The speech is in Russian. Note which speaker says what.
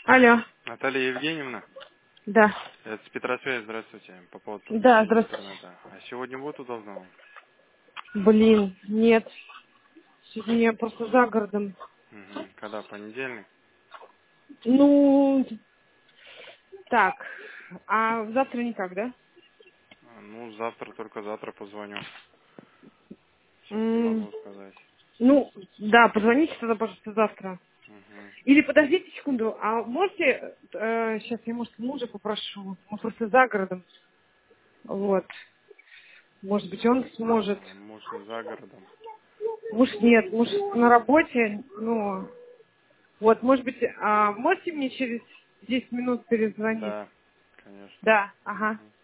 Speaker 1: Алло.
Speaker 2: Наталья Евгеньевна,
Speaker 1: Да.
Speaker 2: это с Петросвязи, здравствуйте, по поводу
Speaker 1: Да,
Speaker 2: подключения
Speaker 1: здравствуйте.
Speaker 2: интернета. А сегодня будет удобно вам?
Speaker 1: Блин, нет. Сегодня я просто за городом.
Speaker 2: Угу. Когда? Понедельник?
Speaker 1: Ну, так. А завтра никак, да?
Speaker 2: Ну, завтра, только завтра позвоню. Сейчас не
Speaker 1: М,
Speaker 2: могу сказать.
Speaker 1: Ну, да, позвоните тогда, пожалуйста, завтра.
Speaker 2: Угу.
Speaker 1: Или подождите секунду, а можете, сейчас я, может, мужа попрошу, он просто за городом, вот, может быть, он сможет,
Speaker 2: Муж не за городом.
Speaker 1: муж нет, муж на работе, ну, вот, может быть, можете мне через 10 минут перезвонить?
Speaker 2: Да, конечно.
Speaker 1: Да, ага.
Speaker 2: Мгм.